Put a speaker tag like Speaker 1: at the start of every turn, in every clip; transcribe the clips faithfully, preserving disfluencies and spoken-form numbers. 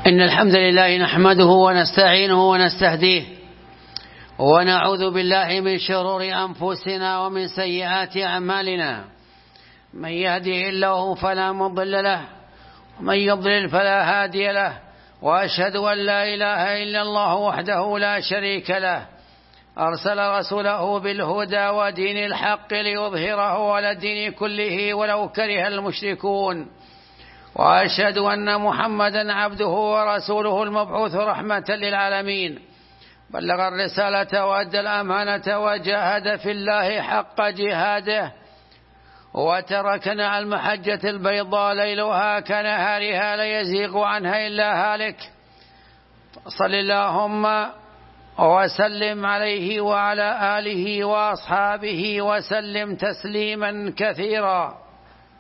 Speaker 1: إن الحمد لله نحمده ونستعينه ونستهديه ونعوذ بالله من شرور أنفسنا ومن سيئات أعمالنا. من يهده الله فلا مضل له ومن يضلل فلا هادي له، وأشهد أن لا إله إلا الله وحده لا شريك له، أرسل رسوله بالهدى ودين الحق ليظهره على الدين كله ولو كره المشركون. وأشهد أن محمدا عبده ورسوله المبعوث رحمة للعالمين، بلغ الرسالة وأدى الأمانة وجاهد في الله حق جهاده، وتركنا على المحجة البيضاء ليلها كنهارها لا يزيغ عنها إلا هالك. صل اللهم وسلم عليه وعلى آله وأصحابه وسلم تسليما كثيرا.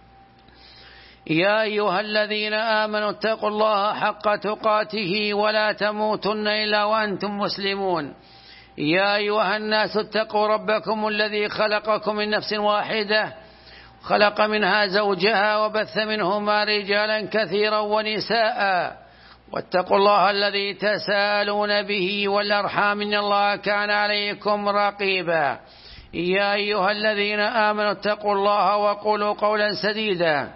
Speaker 1: يا أيها الذين آمنوا اتقوا الله حق تقاته ولا تموتن إلا وأنتم مسلمون. يا أيها الناس اتقوا ربكم الذي خلقكم من نفس واحدة، خلق منها زوجها وبث منهما رجالا كثيرا ونساء، واتقوا الله الذي تساءلون به والأرحام إن الله كان عليكم رقيبا. يا أيها الذين آمنوا اتقوا الله وقولوا قولا سديدا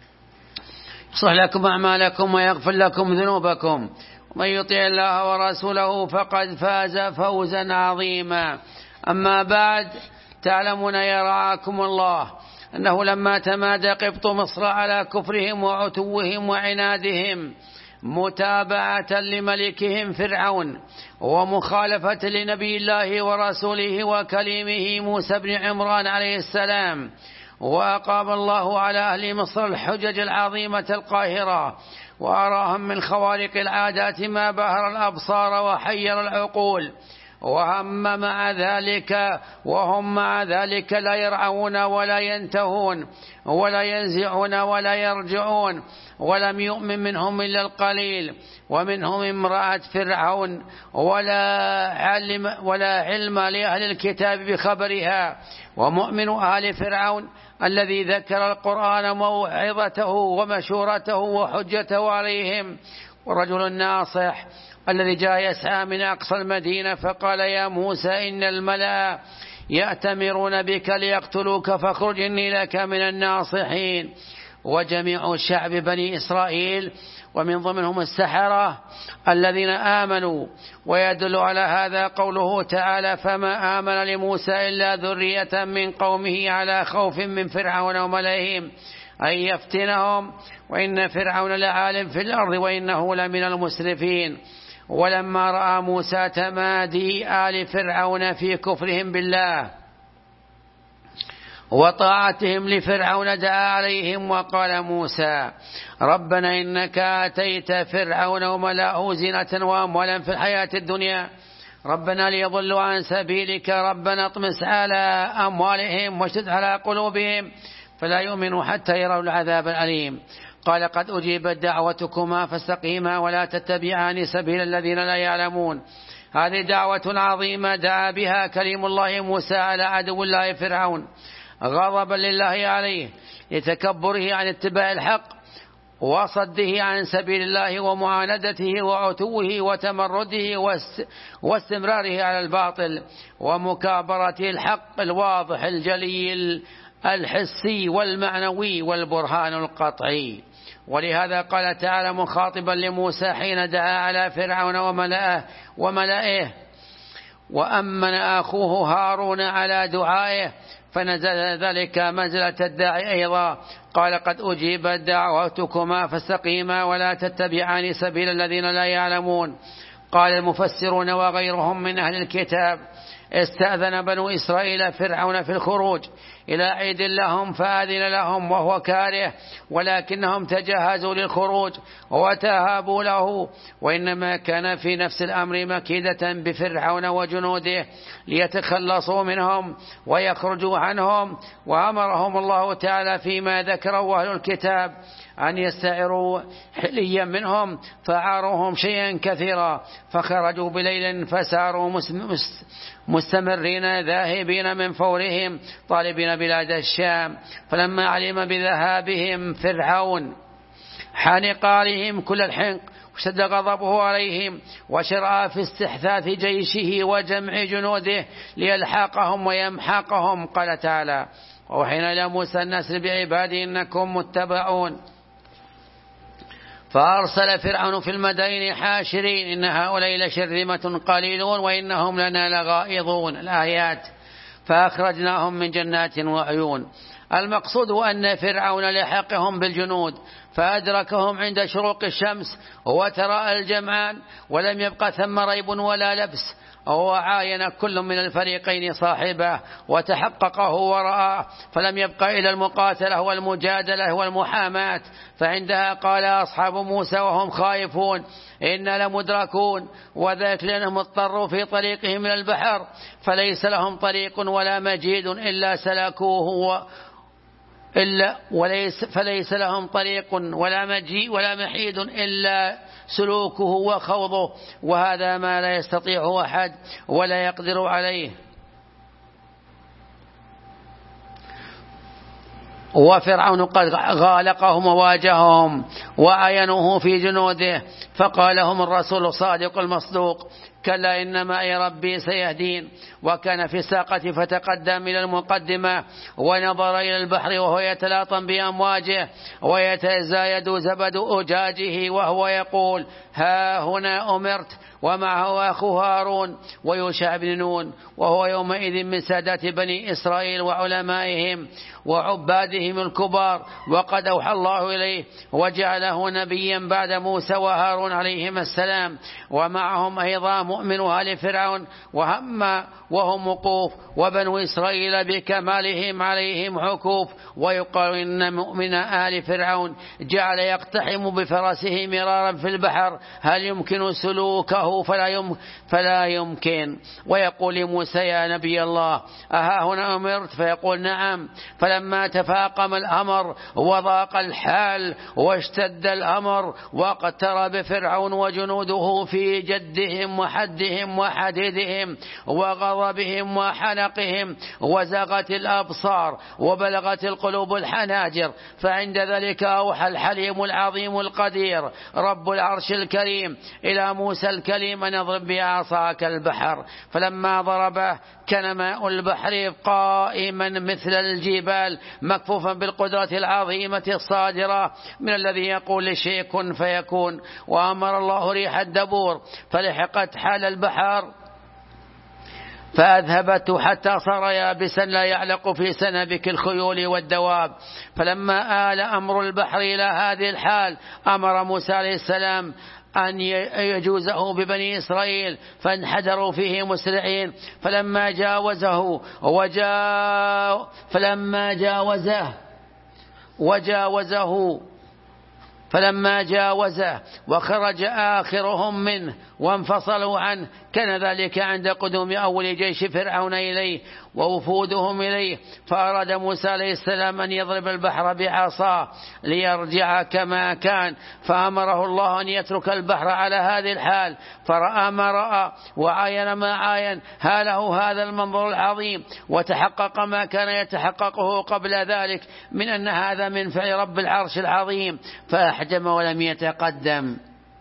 Speaker 1: يصلح لكم أعمالكم ويغفر لكم ذنوبكم، ومن يطع الله ورسوله فقد فاز فوزا عظيما. أما بعد، تعلمون يا رعاكم الله أنه لما تمادى قبط مصر على كفرهم وعتوهم وعنادهم متابعة لملكهم فرعون ومخالفة لنبي الله ورسوله وكليمه موسى بن عمران عليه السلام، وأقام الله على أهل مصر الحجج العظيمة القاهرة، وأراهم من خوارق العادات ما بهر الأبصار وحير العقول، وهم مع ذلك وهم مع ذلك لا يرعون ولا ينتهون ولا ينزعون ولا يرجعون، ولم يؤمن منهم إلا القليل، ومنهم امرأة فرعون ولا علم, ولا علم لأهل الكتاب بخبرها. ومؤمن آل فرعون الذي ذكر القرآن موعظته ومشورته وحجته عليهم، والرجل الناصح الذي جاء يسعى من أقصى المدينة فقال يا موسى إن الملأ يأتمرون بك ليقتلوك فاخرج إني لك من الناصحين. وجميع شعب بني إسرائيل ومن ضمنهم السحرة الذين آمنوا. ويدل على هذا قوله تعالى فما آمن لموسى إلا ذرية من قومه على خوف من فرعون وملئهم أن يفتنهم وإن فرعون لعال في الأرض وإنه لمن المسرفين. ولما رأى موسى تمادي آل فرعون في كفرهم بالله وطاعتهم لفرعون دعا عليهم وقال موسى ربنا إنك آتيت فرعون وملأه زينة وأموالا في الحياة الدنيا ربنا ليضلوا عن سبيلك ربنا اطمس على أموالهم واشدد على قلوبهم فلا يؤمنوا حتى يروا العذاب الأليم. قال قد أجيبت دعوتكما فاستقيما ولا تتبعان سبيل الذين لا يعلمون. هذه دعوة عظيمة دعا بها كليم الله موسى على عدو الله فرعون غضبا لله عليه لتكبره عن اتباع الحق وصده عن سبيل الله ومعاندته وعتوه وتمرده واستمراره على الباطل ومكابرته الحق الواضح الجلي الحسي والمعنوي والبرهان القطعي. ولهذا قال تعالى مخاطبا لموسى حين دعا على فرعون وملئه وملئه وأمن أخوه هارون على دعائه فنزل ذلك منزلة الداعي أيضا. قال قد أجيبت دعوتكما فاستقيما ولا تتبعان سبيل الذين لا يعلمون. قال المفسرون وغيرهم من أهل الكتاب استأذن بنو إسرائيل فرعون في الخروج إلى عيد لهم فآذن لهم وهو كاره، ولكنهم تجهزوا للخروج وتهابوا له، وإنما كان في نفس الأمر مكيدة بفرعون وجنوده ليتخلصوا منهم ويخرجوا عنهم. وأمرهم الله تعالى فيما ذكره أهل الكتاب أن يستعروا حليا منهم فعاروهم شيئا كثيرا، فخرجوا بليل فساروا مستمرين ذاهبين من فورهم طالبين بلاد الشام. فلما علم بذهابهم فرعون حنق عليهم كل الحنق وشد غضبه عليهم وشرع في استحثاث جيشه وجمع جنوده ليلحقهم ويمحقهم. قال تعالى: وأوحينا إلى موسى أن أسر بعبادي إنكم متبعون. فأرسل فرعون في المدائن حاشرين إن هؤلاء لشرذمة قليلون وإنهم لنا لغائظون. الآيات: فأخرجناهم من جنات وعيون. المقصود أن فرعون لحقهم بالجنود فأدركهم عند شروق الشمس وتراءى الجمعان ولم يبق ثم ريب ولا لبس، وعاين كل من الفريقين صاحبه وتحققه ورآه، فلم يبق إلى المقاتلة والمجادلة والمحاماة. فعندها قال أصحاب موسى وهم خائفون: إنا لمدركون، وذلك لأنهم اضطروا في طريقهم من البحر فليس لهم طريق ولا مجيد إلا سلكوه إلا وليس فليس لهم طريق ولا مجيء ولا محيد إلا سلوكه وخوضه، وهذا ما لا يستطيع أحد ولا يقدر عليه. وفرعون قد غالقهم وواجههم وعينوه في جنوده، فقال لهم الرسول الصادق المصدوق: كلا إن معي ربي سيهدين. وكان في الساقة فتقدم إلى المقدمة ونظر إلى البحر وهو يتلاطم بأمواجه ويتزايد زبد أجاجه وهو يقول: ها هنا أمرت. ومعه أخو هارون ويوشع بن نون، وهو يومئذ من سادات بني إسرائيل وعلمائهم وعبادهم الكبار، وقد أوحى الله إليه وجعله نبيا بعد موسى وهارون عليهما السلام. ومعهم أيضا مؤمن آل فرعون وهم وهم وقوف، وبنو إسرائيل بكمالهم عليهم حكوف. ويقال إن مؤمن آل فرعون جعل يقتحم بفرسه مرارا في البحر هل يمكن سلوكه فلا يم فلا يمكن. ويقول لموسى: يا نبي الله أها هنا أمرت؟ فيقول: نعم. فلما تفاقم الأمر وضاق الحال واشتد الأمر واقترب فرعون وجنوده في جدهم وحدهم وحديدهم وغضبهم وحنقهم وزاغت الأبصار وبلغت القلوب الحناجر، فعند ذلك أوحى الحليم العظيم القدير رب العرش الكريم إلى موسى الكليم أن اضرب بعصاك البحر. فلما ضربه كان ماء البحر قائما مثل الجبال مكفوفا بالقدرة العظيمة الصادرة من الذي يقول لشيء كن فيكون. وأمر الله ريح الدبور فلحقت حال البحر فأذهبته حتى صار يابسا لا يعلق في سنبك الخيول والدواب. فلما آل أمر البحر إلى هذه الحال أمر موسى عليه السلام أن يجوزه ببني إسرائيل فانحدروا فيه مسرعين. فلما جاوزه وجاء فلما جاوزه وجاوزه فلما جاوزه وخرج آخرهم منه وانفصلوا عنه كان ذلك عند قدوم أول جيش فرعون إليه ووفودهم إليه. فأراد موسى عليه السلام أن يضرب البحر بعصاه ليرجع كما كان، فأمره الله أن يترك البحر على هذه الحال. فرأى ما رأى وعاين ما عاين هاله هذا المنظر العظيم، وتحقق ما كان يتحققه قبل ذلك من أن هذا من فعل رب العرش العظيم، فأحجم ولم يتقدم.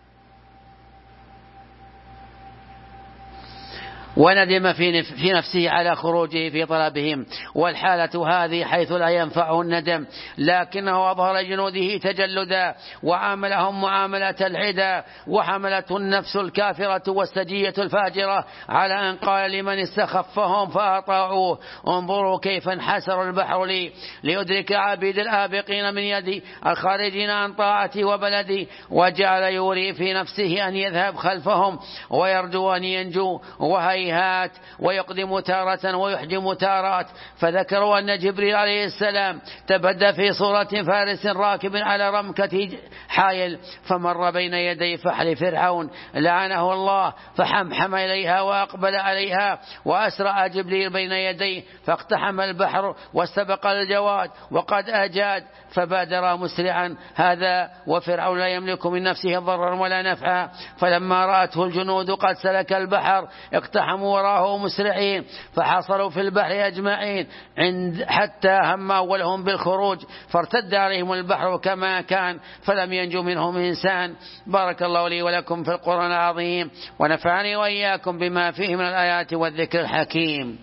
Speaker 1: وندم في نفسه على خروجه في طلبهم، والحالة هذه حيث لا ينفعه الندم، لكنه أظهر جنوده تجلدا وعاملهم معاملة العدا، وحملته النفس الكافرة والسجية الفاجرة على أن قال لمن استخفهم فأطاعوه: انظروا كيف انحسر البحر لي ليدرك عبيد الآبقين من يدي الخارجين عن طاعتي وبلدي. وجعل يوري في نفسه أن يذهب خلفهم ويرجو أن ينجو، وهي هات ويقدم تارة ويحجم تارات. فذكروا أن جبريل عليه السلام تبدى في صورة فارس راكب على رمكة حائل فمر بين يدي فحل فرعون لعنه الله، فحمحم إليها وأقبل عليها، وأسرع جبريل بين يديه فاقتحم البحر واستبق الجواد وقد أجاد فبادر مسرعا هذا، وفرعون لا يملك من نفسه ضرا ولا نفعا. فلما رأته الجنود قد سلك البحر اقتحم فزحموا وراءه مسرعين فحصلوا في البحر أجمعين عند حتى هم أولهم بالخروج فارتد عليهم البحر كما كان فلم ينجو منهم إنسان. بارك الله لي ولكم في القرآن العظيم ونفعني وإياكم بما فيه من الآيات والذكر الحكيم.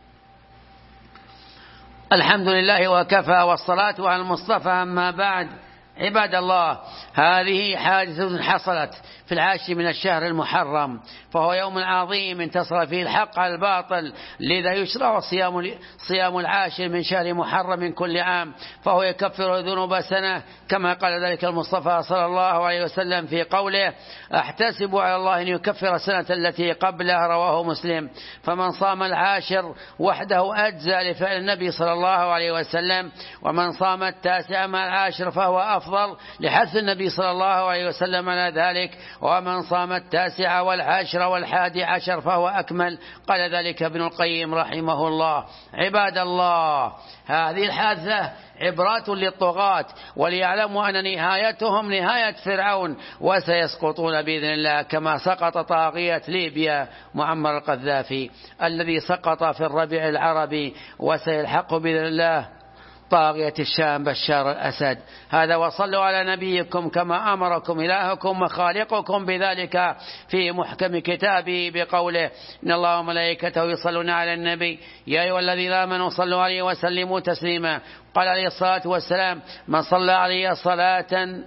Speaker 1: الحمد لله وكفى والصلاة على المصطفى. أما بعد، عباد الله، هذه حادثة حصلت في العاشر من الشهر المحرم، فهو يوم عظيم انتصر فيه الحق على الباطل، لذا يشرع صيام صيام العاشر من شهر محرم من كل عام، فهو يكفر ذنوب سنة، كما قال ذلك المصطفى صلى الله عليه وسلم في قوله: أحتسب على الله أن يكفر السنة التي قبلها، رواه مسلم. فمن صام العاشر وحده أجزى لفعل النبي صلى الله عليه وسلم، ومن صام التاسع مع العاشر فهو أفضل لحث النبي صلى الله عليه وسلم على ذلك، ومن صام التاسع والعاشر والحادي عشر فهو أكمل. قال ذلك ابن القيم رحمه الله. عباد الله، هذه الحادثة عبرات للطغاة، وليعلموا أن نهايتهم نهاية فرعون، وسيسقطون بإذن الله كما سقط طاغية ليبيا معمر القذافي الذي سقط في الربيع العربي، وسيلحق بإذن الله طاغية الشام بشار الأسد. هذا وصلوا على نبيكم كما أمركم إلهكم وخالقكم بذلك في محكم كتابه بقوله: إن الله وملائكته يصلون على النبي يا أيها الذين آمنوا صلوا عليه وسلموا تسليما. قال عليه الصلاة والسلام: من صلى عليه صلاة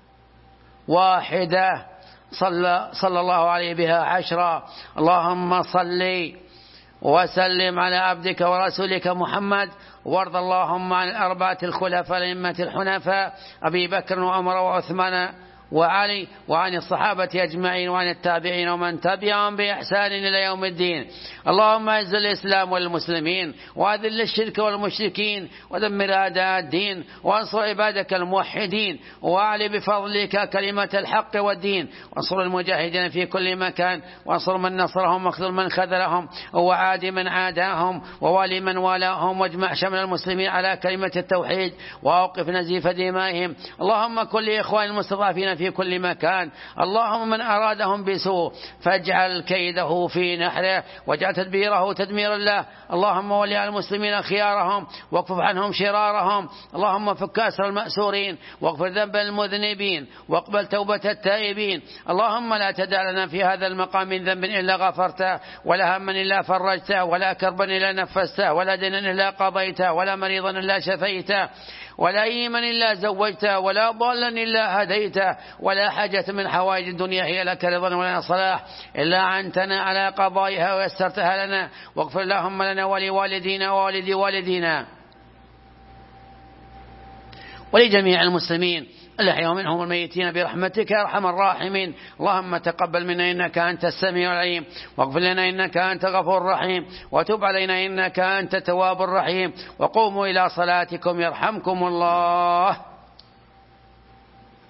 Speaker 1: واحدة صلى, صلى الله عليه بها عشرا. اللهم صل وسلم على عبدك ورسولك محمد، وارض اللهم عن الأربعة الخلفاء الأئمة الحنفاء أبي بكر وعمر وعثمان وعلي، وعن الصحابة أجمعين، وعن التابعين ومن تبعهم بإحسان إلى يوم الدين. اللهم أعز الإسلام والمسلمين، وأذل الشرك والمشركين، ودمر أعداء الدين، وانصر عبادك الموحدين، وأعلي بفضلك كلمة الحق والدين، وانصر المجاهدين في كل مكان، وانصر من نصرهم، واخذل من خذلهم، وعاد من عاداهم، ووالي من والاهم، واجمع شمل المسلمين على كلمة التوحيد، وأوقف نزيف دمائهم. اللهم كن لإخوان المستضعفين في كل مكان. اللهم من أرادهم بسوء فاجعل كيده في نحره، واجعل تدبيره تدمير الله. اللهم ولي على المسلمين خيارهم، واكفف عنهم شرارهم. اللهم فك أسر المأسورين، واغفر ذنب المذنبين، واقبل توبة التائبين. اللهم لا تدع لنا في هذا المقام من ذنب إلا غفرته، ولا هما إلا فرجته، ولا كربا إلا نفسته، ولا دينا إلا قضيته، ولا مريضا إلا شفيته، ولا أيما إلا زوجته، ولا ضالا إلا هديته، ولا حاجة من حوائج الدنيا هي لك رضا ولا صلاح إلا عنتنا على قضائها ويسرتها لنا. واغفر اللهم لنا ولوالدينا ووالدي والدينا ولجميع المسلمين الأحياء منهم الميتين برحمتك يا أرحم الراحمين. اللهم تقبل منا إنك أنت السميع العليم، واغفر لنا إنك أنت غفور رحيم، وتب علينا إنك أنت التواب الرحيم. وقوموا إلى صلاتكم يرحمكم الله.